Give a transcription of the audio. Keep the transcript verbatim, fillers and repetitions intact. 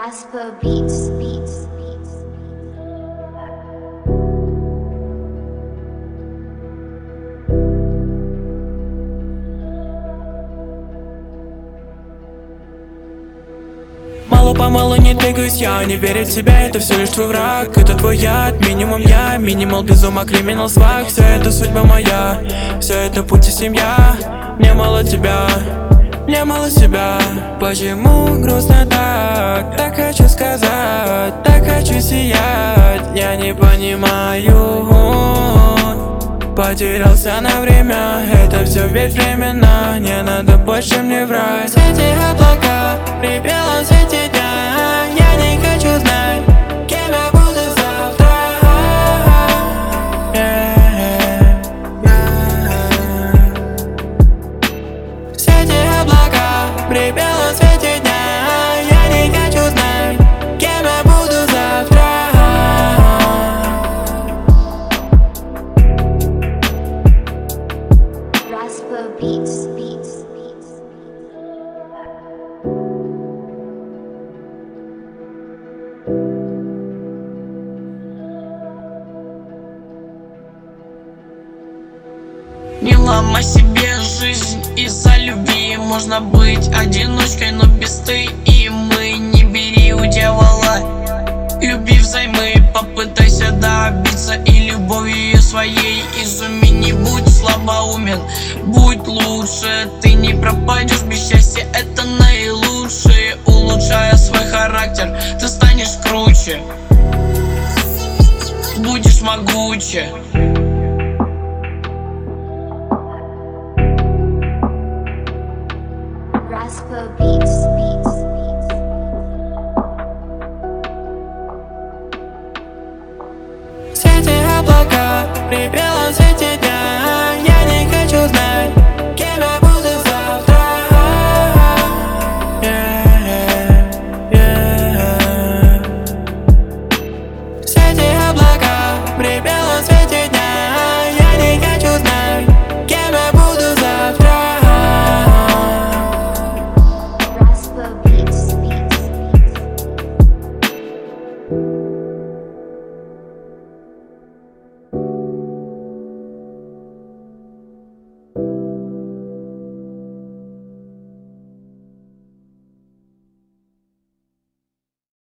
Raspa Beats, Beats, Beats. Мало-помалу не двигаюсь я, не верю в себя, это все лишь твой враг. Это твой яд, минимум я, минимал без ума, криминал свак. Все это судьба моя, все это путь и семья. Мне мало тебя, мне мало себя. Почему грустно так, так хочу сказать, так хочу сиять. Я не понимаю, потерялся на время, это все ведь временно. Не надо больше мне врать. Эти облака при белом свете дня, я не хочу знать, кем я буду завтра. Yeah, yeah. Все эти облака при белом свете дня, я не хочу знать, кем я буду завтра. Raspa Beats, Beats, Beats. Не ломай себе жизнь из-за любви. Можно быть одиночкой, но без ты и мы. Не бери у дьявола, люби взаймы. Попытайся добиться и любовью своей изуми. Не будь слабоумен, будь лучше. Ты не пропадешь без счастья, это наилучшее. Улучшая свой характер, ты станешь круче, будешь могуче. Raspa Beats, Beats, Beats. Все эти облака при белом свете